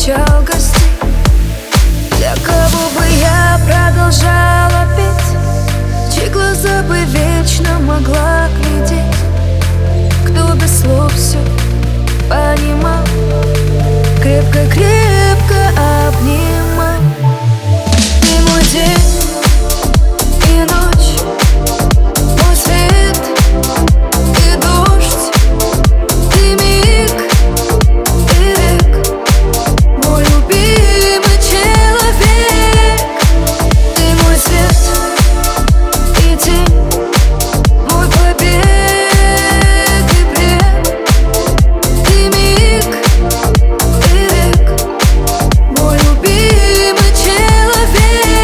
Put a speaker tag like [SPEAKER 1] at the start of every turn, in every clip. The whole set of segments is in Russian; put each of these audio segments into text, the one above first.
[SPEAKER 1] встречал гостей, для кого бы я продолжала петь, чьи глаза бы вечно могла глядеть, кто без слов все понимал, крепко-крепко обнимал. Ты мой день и ночь, мой свет и дождь, ты миг и век, мой любимый человек. Ты мой свет и тень, мой побег и плен, ты миг и век, мой любимый человек.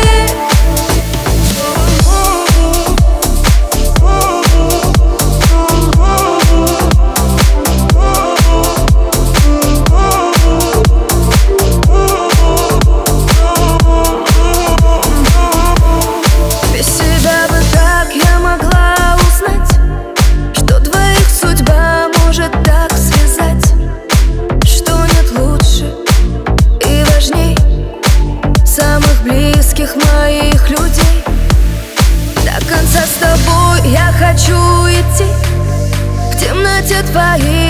[SPEAKER 1] Без себя бы как я могла узнать, что двоих судьба может так связать, что нет лучше и важней самых близких моих людей. До конца с тобой я хочу идти, в темноте твоей